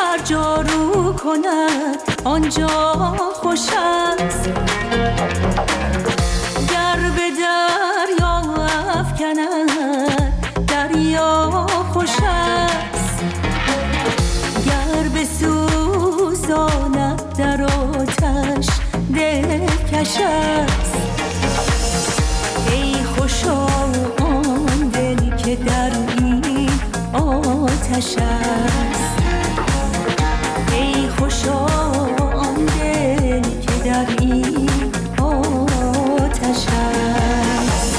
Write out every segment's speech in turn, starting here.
هر جا رو کند آنجا خوش است، گر به دریا افکند دریا خوش است، گر بسوزاند در آتش دلکش است. ای خوشا آن دل که در این آتش است، ای خوشا آن دل که در این آتش است.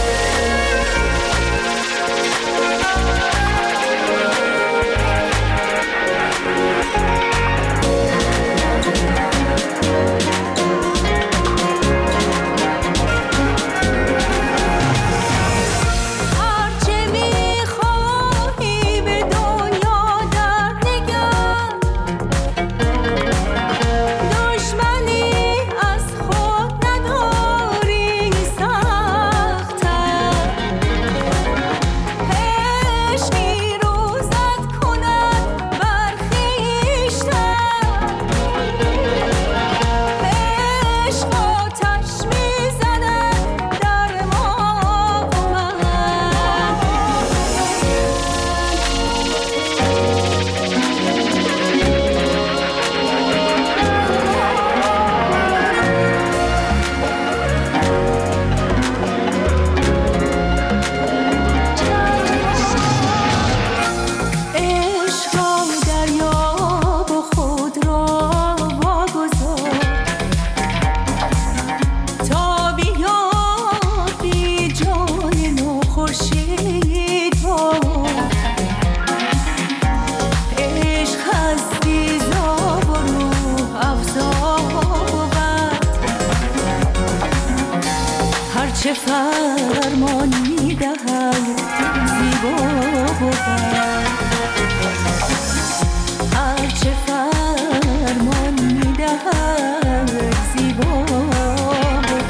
چه فرمان می‌دهد زیبا بود، هر چه فرمان می‌دهد زیبا بود.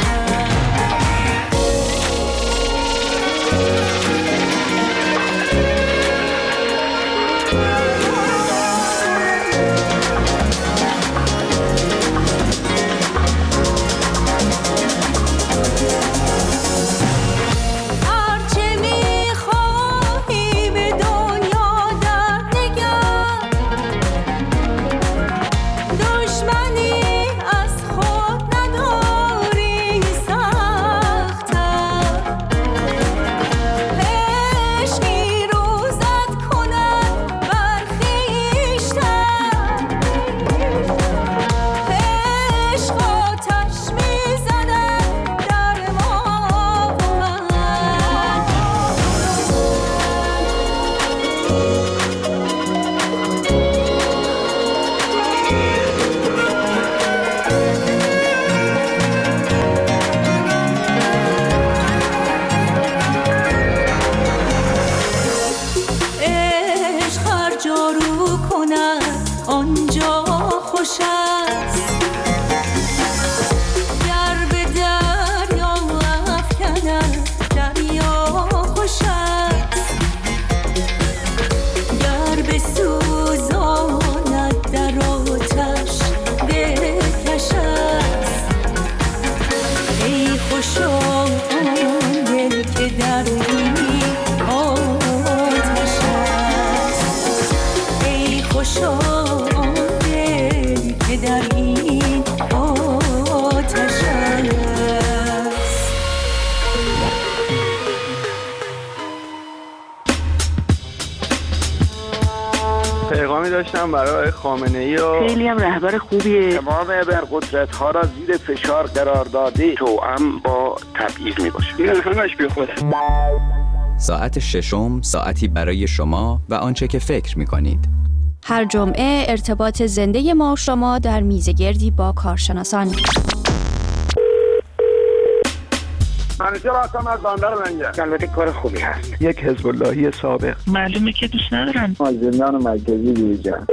آنجا خوش است، گر به دریا افکند دریا خوش است، گر بسوزاند در آتش دلکش است. ای خوشا آن دل که در این آتش است، ای خوشا در این آتش است. پیغامی داشتم برای خامنه‌ای و خیلی هم رهبر خوبیه. تمام ابرقدرت‌ها را زیر فشار قرار داده، توأم با تبعیض میباشه. این همش بیخوده. ساعت ششم، ساعتی برای شما و آنچه که فکر می‌کنید. هر جمعه ارتباط زنده ما شما در میزگردی با کارشناسان. منیجر هستم از بندر منجر. البته کار خوبی هست. یک حزب اللهی سابق. معلومه که دوست ندارن. از زندان مرکزی بیرون.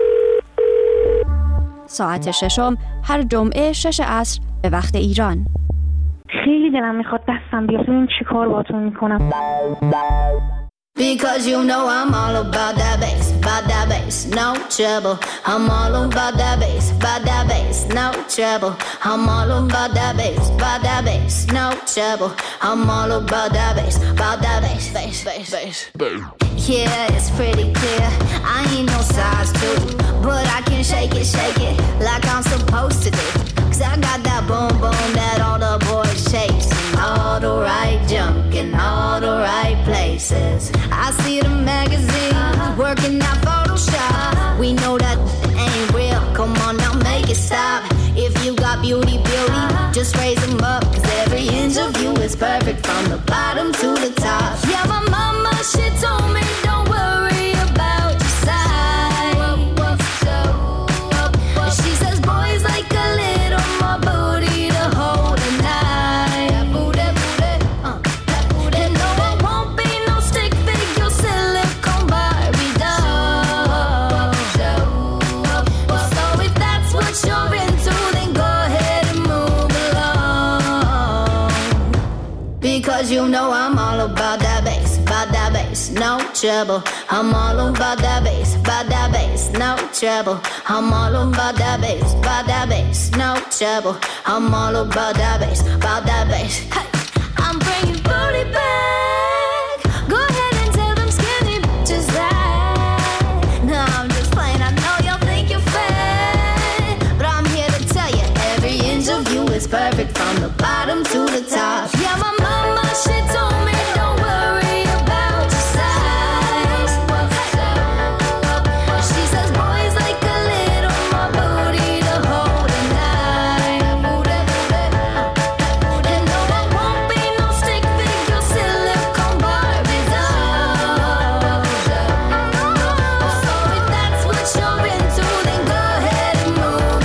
ساعت ششم هر جمعه 6 عصر به وقت ایران. خیلی دلم میخواد دستم بیاد ببینم چی کار باهاتون میکنم. Because you know I'm all about that bass, about that bass. bass, no trouble. I'm all about that bass, no trouble. I'm all about that bass, no trouble. I'm all about that bass, bass. Yeah, it's pretty clear. I ain't no size 2, but I can shake it like I'm supposed to do. Cause I got that boom boom that all the boys chase. All the right junk in all the right places. I see the magazines working out Photoshop. We know that ain't real. Come on now, make it stop. If you got beauty, just raise them up. Cause every inch of you is perfect from the bottom to the top. Yeah, my mama, she told me don't worry about your size. She says boys like a little more booty to hold a night. And no, it won't be no stick figure silicone Barbie doll. So if that's what you're into, then go ahead and move along. Because you know I'm all about that bass, no trouble. I'm all about that bass, no trouble. I'm all about that bass, no trouble. I'm all about that bass, Hey, I'm bringing booty back. Go ahead and tell them skinny bitches that. No, I'm just playing. I know y'all think you're fat, but I'm here to tell you every inch of you is perfect from the bottom to the top. Yeah, my mama, she told me don't worry about your size. She says boys like a little more booty to hold a night. And no, it won't be no stick figure silicone Barbie doll. So if that's what you're into, then go ahead and move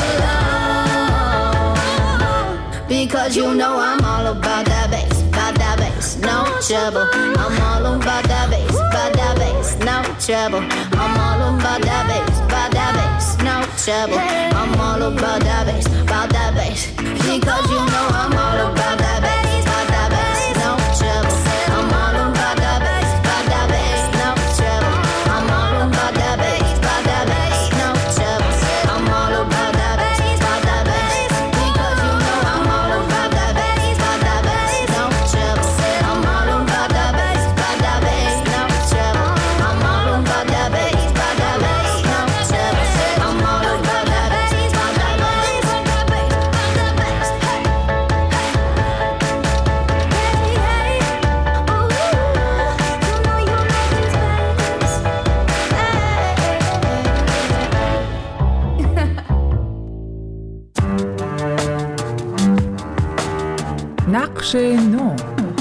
along. Because you know I'm all about that bass, no trouble. I'm all about that bass, no trouble. I'm all about that bass, no trouble. I'm all about that bass, because you know I'm all about that bass, no trouble. I'm all about that bass, no trouble. I'm all about that bass, no trouble. I'm all about that bass, because you know I'm all about that bass, no trouble. I'm all about that bass, no trouble. I'm all about that bass, no trouble. I'm all about that bass, نقش نو.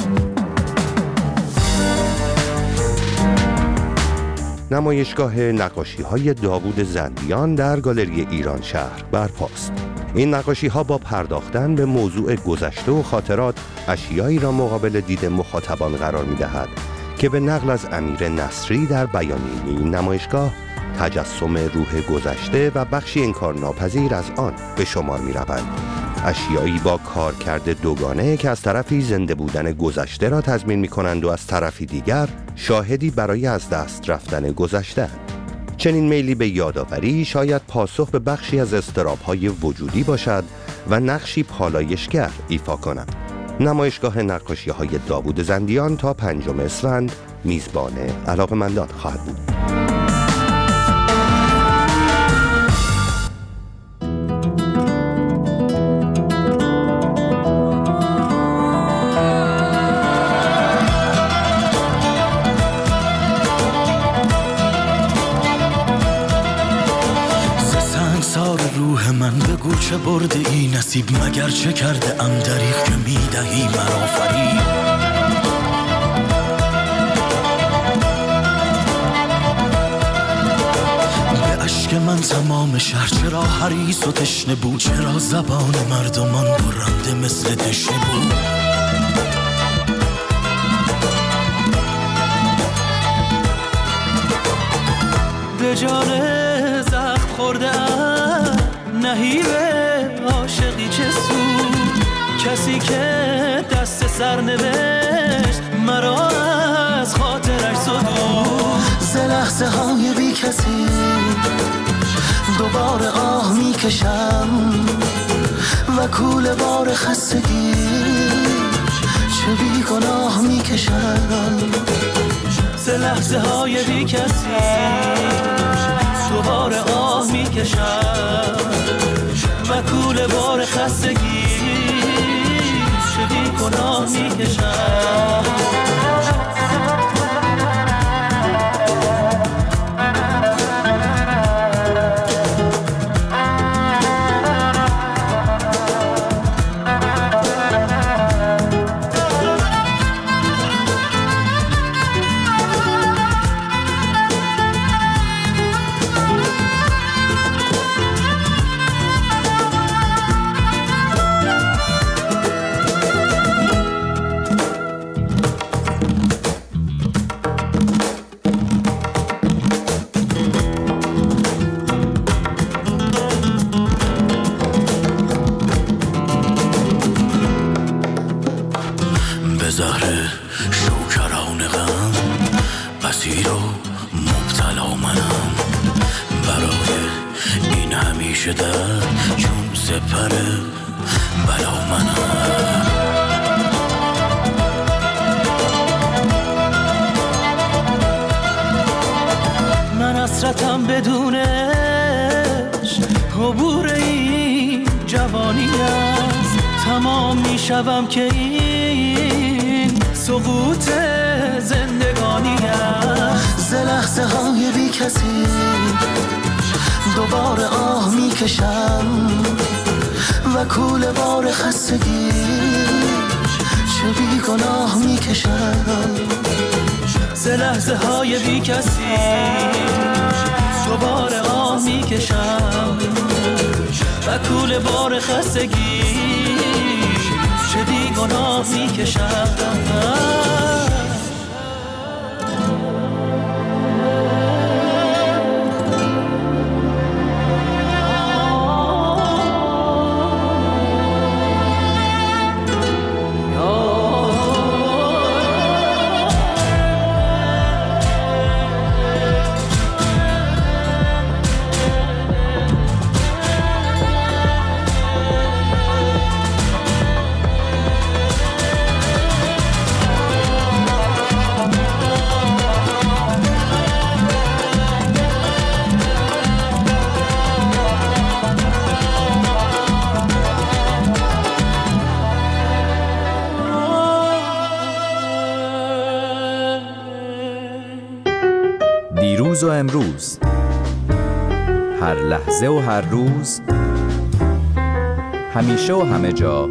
نمایشگاه نقاشی‌های داوود زندیان در گالری ایران شهر برپاست. این نقاشی‌ها با پرداختن به موضوع گذشته و خاطرات اشیایی را مقابل دید مخاطبان قرار می‌دهد که به نقل از امیر نصری در بیانیه این نمایشگاه تجسم روح گذشته و بخشی انکارناپذیر از آن به شمار می‌روند. اشیایی با کارکرد دوگانه که از طرفی زنده بودن گذشته را تضمین می‌کنند و از طرفی دیگر شاهدی برای از دست رفتن گذشته. چنین میلی به یادآوری شاید پاسخ به بخشی از اضطراب‌های وجودی باشد و نقشی پالایشگر ایفا کند. نمایشگاه نقاشی‌های داوود زندیان تا 5 اسفند میزبان علاقه‌مندان خواهد بود. بگو چه برده ای نصیب مگر چه کرده ام دریغ که میدهی مرا فریب. به اشک من تمام شهر چرا حریص و تشنه بود، چرا زبان مردمان برنده مثل دشنه بود. به جان زخم خورده ام نهیب عاشقی چه سود، کسی که دست سر نوشت مرا از خاطرش زدود. ز لحظه های بی کسی دوباره آه میکشم و کوله بار خستگی چه بی گناه میکشم ز لحظه های بی کسی دوباره آه میکشم و کوله بار خستگی چه بی گناه میکشم حسرتم بدونش عبور این جوانی است تمام میشوم که این سقوط زندگانی است ز لحظه های بی کسی دوباره آه میکشم و کوله بار خستگی چه بی گناه میکشم ز لحظه های بی کسی دوباره آه میکشم و کوله بار خستگی چه بی گناه میکشم دیروز و امروز، هر لحظه و هر روز، همیشه و همه جا،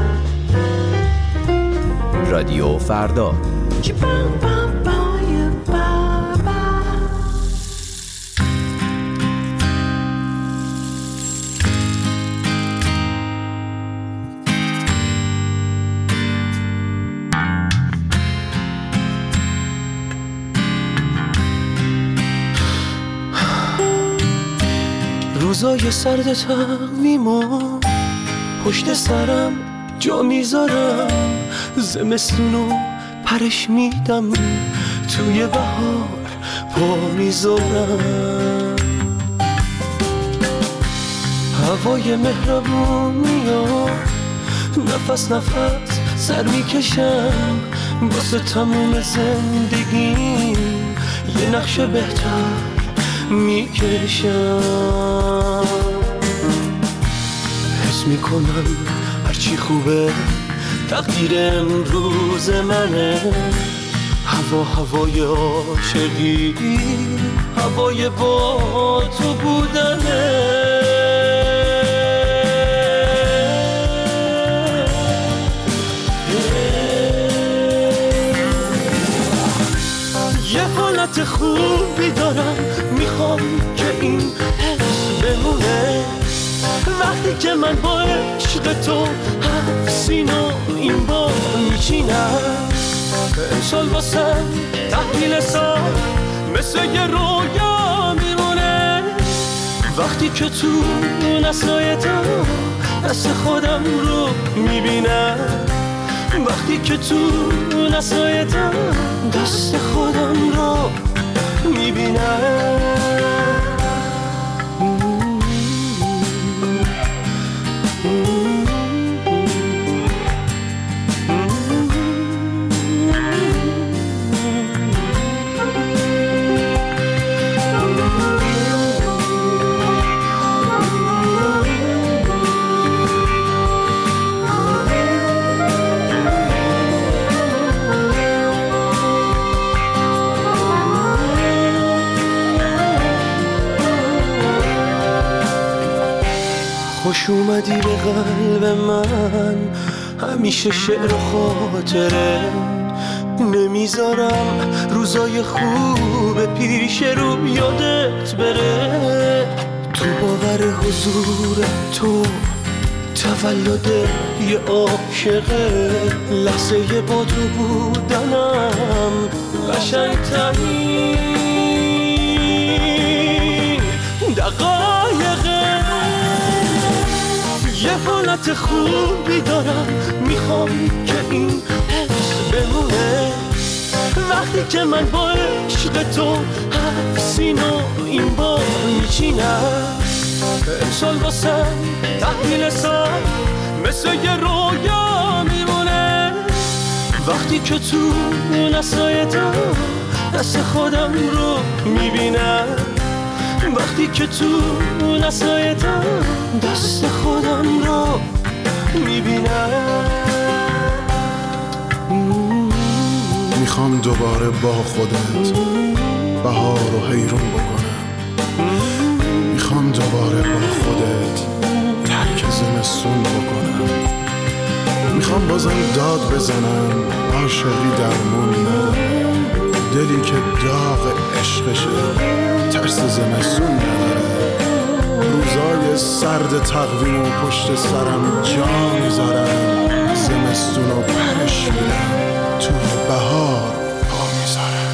رادیو فردا. روزای سرد تقویمو پشت سرم جا میذارم زمستونو پرش میدم توی بهار پا میذارم هوای مهربونیو نفس نفس سر میکشم واسه تموم زندگی یه نقش بهتر میکشم حس میکنم هرچی خوبه تقدیر امروز منه هوای عاشقی هوای با تو بودنه یه حالت خوبی دارم میخوام که این حس بمونه وقتی که من با عشق تو هفت سینو این بار میچینم امسال واسم تحویل سال مثل یه رویا میمونه وقتی که تو نسلای تو دست خودم رو میبینم وقتی که تو نسلای تو دست خودم رو میبینم خوش اومدی به قلب من، همیشه شعر و خاطره، نمیذارم روزای خوب پیش رو یادت بره. تو باور حضور تو تولد یه عاشقه، لحظه با تو بودنم قشنگ‌ترین دقایقه. یه حالت خوبی دارم، میخوام که این حس بمونه، وقتی که من با عشق تو هفت سینو این بار میچینم. امسال واسم تحویل سر مثل یه رویا میمونه، وقتی که تو نسایتم دست خودم رو میبینم، وقتی که تو نسایتم دست خودم رو میبینم. میخوام دوباره با خودت بهار رو حیرون بکنم، میخوام دوباره با خودت ترک زمستون بکنم، میخوام بازم داد بزنم عاشقی درمون نداره، دلی که داغ عشقشه ترس زمستون نداره. روزای سرد تقویم و پشت سرم جا میذارم، زمستون رو برش میرم، تو بهار پا میذارم.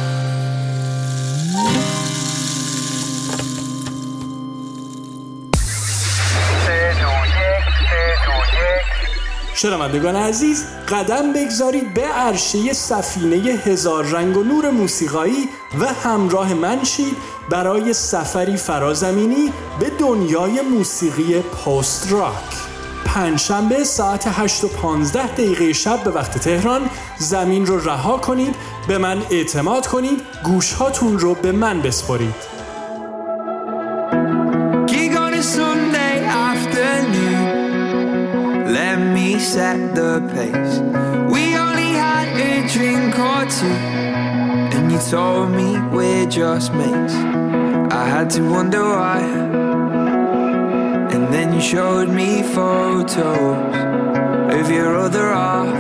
شنوندگان عزیز، قدم بگذارید به عرشه سفینه هزار رنگ و نور موسیقایی و همراه من شید برای سفری فرازمینی به دنیای موسیقی پست راک. پنجشنبه ساعت 8:15 شب به وقت تهران زمین رو رها کنید، به من اعتماد کنید، گوشهاتون رو به من بسپارید. Let me set the pace. We only had a drink or two, and you told me we're just mates. I had to wonder why, and then you showed me photos of your other half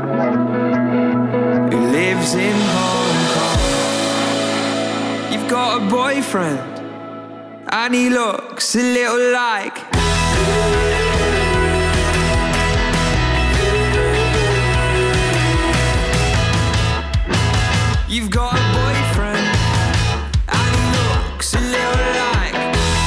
who lives in Hong Kong. You've got a boyfriend, and he looks a little like you've got a boyfriend, and he looks a little like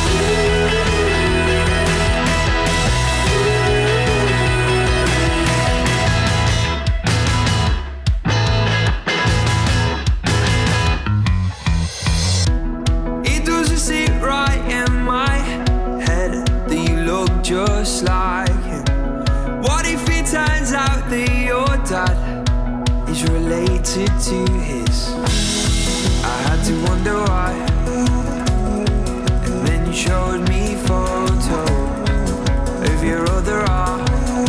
it doesn't sit right in my head that you look just like him. What if it turns out that your dad is related to his? I had to wonder why, and then you showed me photos of your other half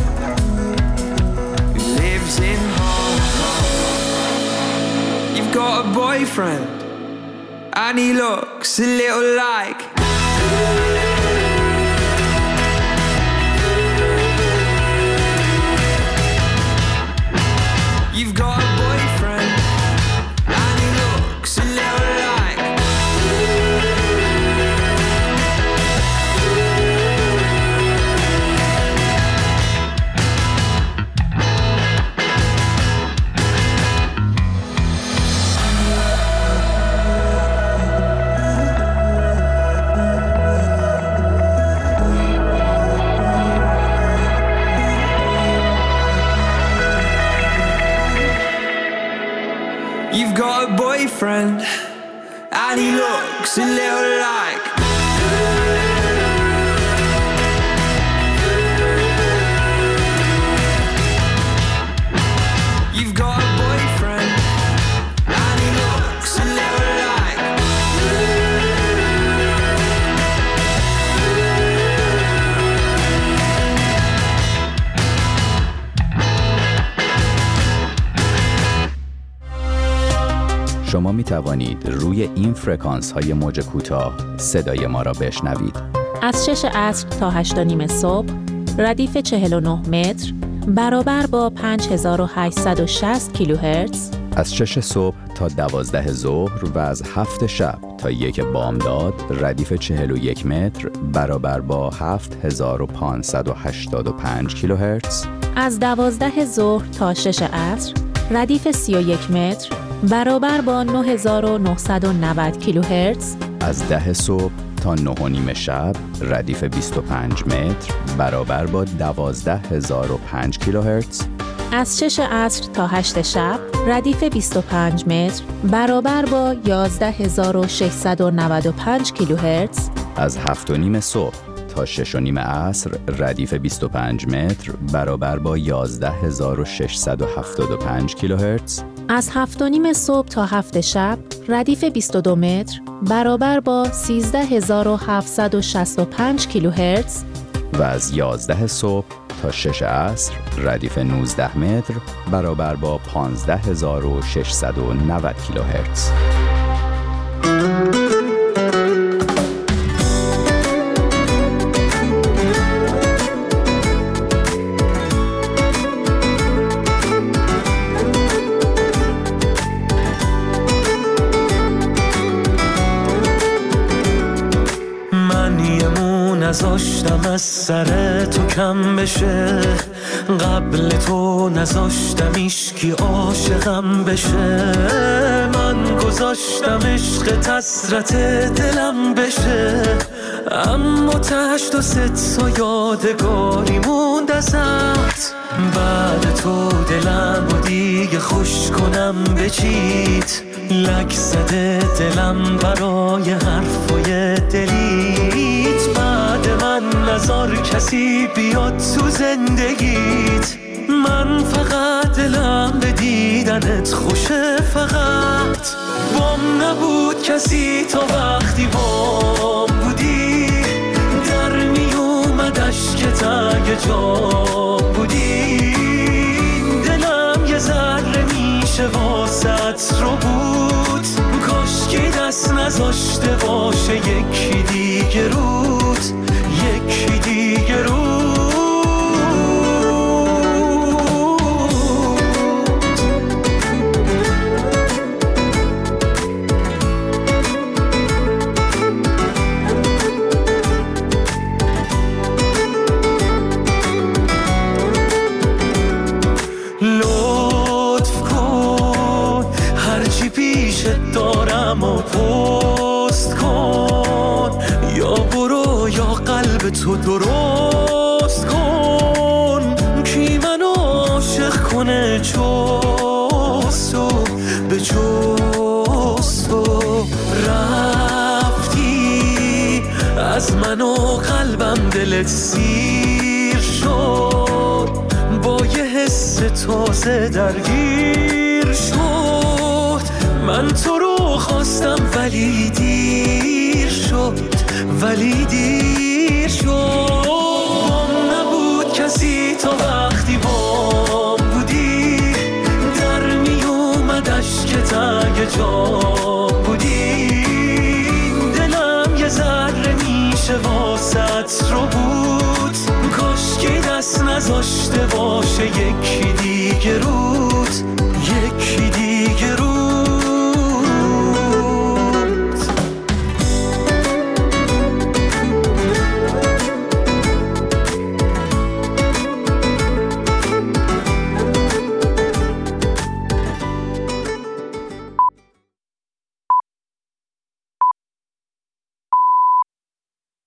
who lives in Hong Kong. You've got a boyfriend, and he looks a little like you've got a boyfriend, and he looks a little like you've got a boyfriend, and he looks a little like you've got a boyfriend, and he looks a little like شما می توانید روی این فرکانس های موج کوتاه صدای ما را بشنوید. از 6 عصر تا 8 و نیم صبح ردیف 49 متر برابر با 5860 کیلوهرتز. از 6 صبح تا 12 ظهر و از 7 شب تا 1 بامداد ردیف 41 متر برابر با 7585 کیلوهرتز. از 12 ظهر تا 6 عصر ردیف 31 متر برابر با 9990 کیلوهرتز. از 10 صبح تا 9 و نیم شب ردیف 25 متر برابر با 12005 کیلوهرتز. از 6 عصر تا 8 شب ردیف 25 متر برابر با 11695 کیلوهرتز. از 7 و نیم صبح تا 6 و نیم عصر ردیف 25 متر برابر با 11675 کیلوهرتز. از 7 و نیم صبح تا 7 شب ردیف 22 متر برابر با 13765 کیلوهرتز. و از 11 صبح تا 6 عصر ردیف 19 متر برابر با 15690 کیلوهرتز. نذاشتم از سر تو کم بشه، قبل تو نذاشتم ایشکی عاشقم بشه. من گذاشتم عشق حسرت دلم بشه، اما تشت و ست و یادگاری موند ازت. بعد تو دلم و دیگه خوش کنم بچیت، لک زده دلم برای حرفای دلیت. بعد من نذار کسی بیاد تو زندگیت، من فقط دلم به دیدنت خوشه. فقط بام نبود کسی تا وقتی بام بودی، در می اومد اشکت اگه جام بودی. دلم یه ذره میشه واسط رو بود، کاش که دست نذاشته باشه یکی دیگه رود، یکی دیگه رود. لطف کن هرچی پیشت دارم و پست کن، یا برو یا قلب تو درست کن. کی منو عاشق کنه جستو به جستو. رفتی از من و قلبم دلت سیر شد، با یه حس تازه درگیر شد. من تو رو خواستم ولی دیر شد، ولی دیر شد. بام نبود کسی تا وقتی بام بودی، در می اومد اشکت اگه جام بودی. دلم یه ذره میشه واسط رو بود، کاش که دست نذاشته باشه یکی